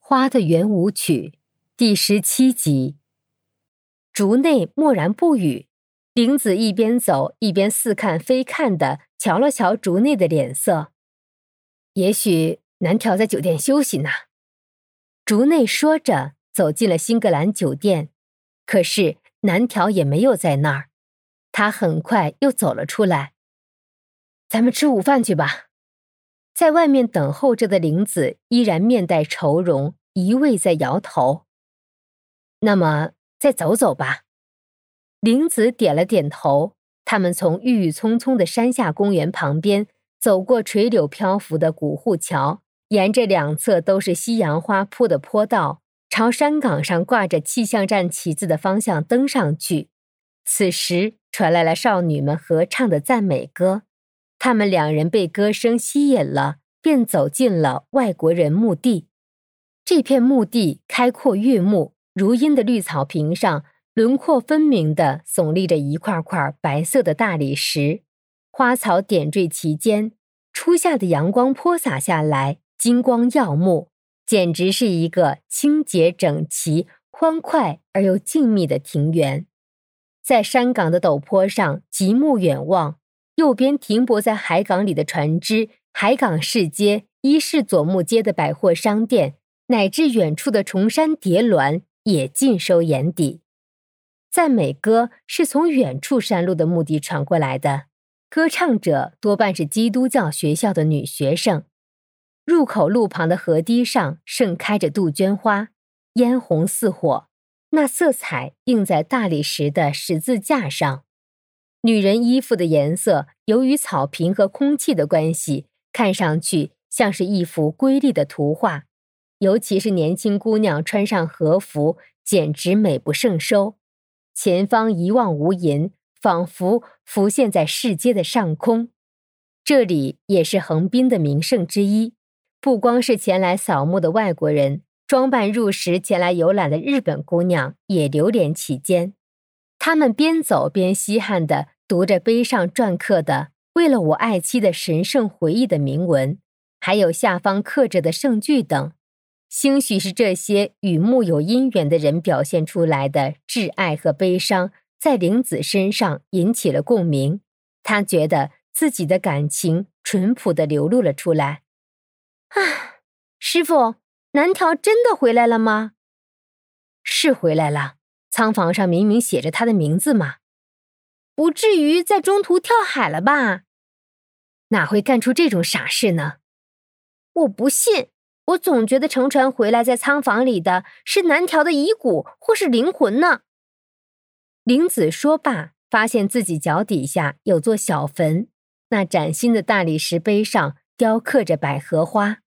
花的圆舞曲第17集。竹内默然不语，玲子一边走一边似看非看地瞧了瞧竹内的脸色。也许南条在酒店休息呢。竹内说着走进了新格兰酒店，可是南条也没有在那儿，他很快又走了出来。咱们吃午饭去吧。在外面等候着的玲子依然面带愁容，一味在摇头。那么再走走吧。玲子点了点头，他们从郁郁葱葱的山下公园旁边走过垂柳漂浮的古护桥，沿着两侧都是西洋花铺的坡道，朝山岗上挂着气象站旗子的方向登上去。此时传来了少女们合唱的赞美歌，他们两人被歌声吸引了，便走进了外国人墓地。这片墓地开阔悦目，如茵的绿草坪上轮廓分明地耸立着一块块白色的大理石，花草点缀其间，初夏的阳光泼洒下来，金光耀目，简直是一个清洁整齐、欢快而又静谧的庭园。在山岗的陡坡上极目远望，右边停泊在海港里的船只、海港市街、伊势佐木街的百货商店，乃至远处的崇山叠峦也尽收眼底。赞美歌是从远处山路的墓地传过来的，歌唱者多半是基督教学校的女学生。入口路旁的河堤上盛开着杜鹃花，嫣红似火，那色彩映在大理石的十字架上。女人衣服的颜色由于草坪和空气的关系，看上去像是一幅瑰丽的图画，尤其是年轻姑娘穿上和服，简直美不胜收。前方一望无垠，仿佛浮现在世界的上空。这里也是横滨的名胜之一，不光是前来扫墓的外国人，装扮入时前来游览的日本姑娘也流连其间。他们边走边稀罕地读着碑上篆刻的为了我爱妻的神圣回忆的铭文，还有下方刻着的圣句等。兴许是这些与墓有姻缘的人表现出来的挚爱和悲伤，在玲子身上引起了共鸣，她觉得自己的感情淳朴地流露了出来。师父，南条真的回来了吗？是回来了，仓房上明明写着他的名字嘛。不至于在中途跳海了吧？哪会干出这种傻事呢？我不信，我总觉得乘船回来在仓房里的是南条的遗骨或是灵魂呢。玲子说罢，发现自己脚底下有座小坟，那崭新的大理石碑上雕刻着百合花。